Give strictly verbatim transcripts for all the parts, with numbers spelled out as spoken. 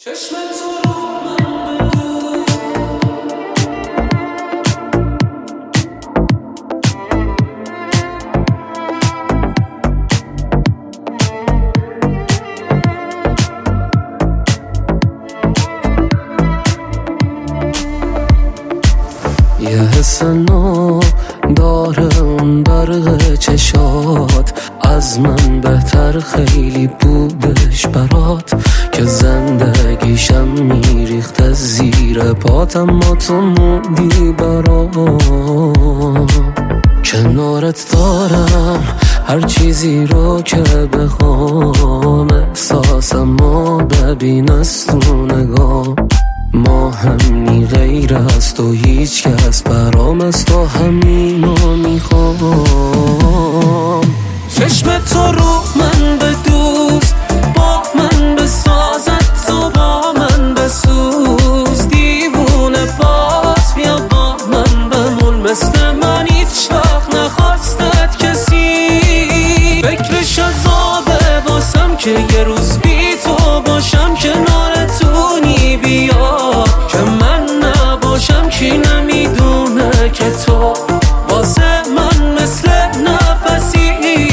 چشم تو رو من بگو یه حس نو داره اون برق چشات، از من بهتر خیلی بودش برات که زندگیشم میریخت زیر پات، اما تو موندی برام. کنارت دارم هر چیزی رو که بخوام، احساسمو ببین از تو نگاه، ما همینی غیر از تو هیچ کس برام، از تو همینو میخوام. چشم تو رو من بدوز، با من بسازد تو با من بسوز، دیوونه باز بیا با من بمون، مثل من هیچ وقت نخواستت کسی، فکرش عذابه واسم که یه روز بی تو باشم کنارتونی، بیا که من نباشم کی نمیدونه که تو واسه من مثل نفسی.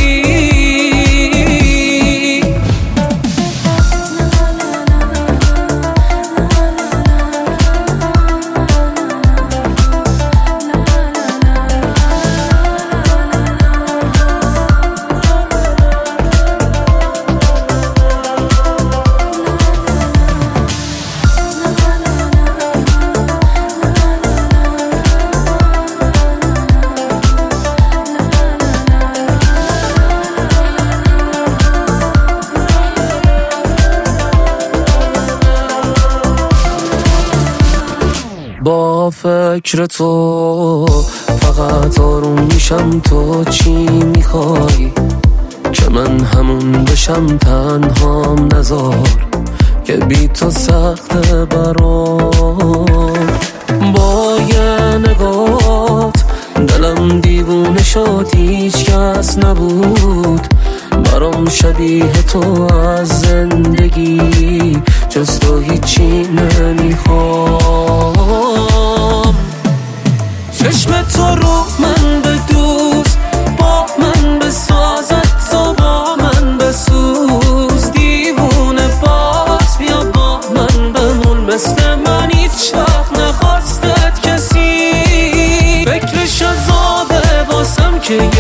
با فکر تو فقط آروم میشم، تو چی میخوای که من همون بشم، تنهام نذار که بی تو سخته برام. با یه نگات دلم دیوونه شد، هیچ کس نبود برام شبیه تو از زندگی، جز تو هیچی نمیخوام. چشم تو رو من بدوز، با من بسازد تو با من بسوز، دیوونه باز بیا با من بمون، مثل من هیچ وقت نخواستت کسی، فکرش عذابه واسم که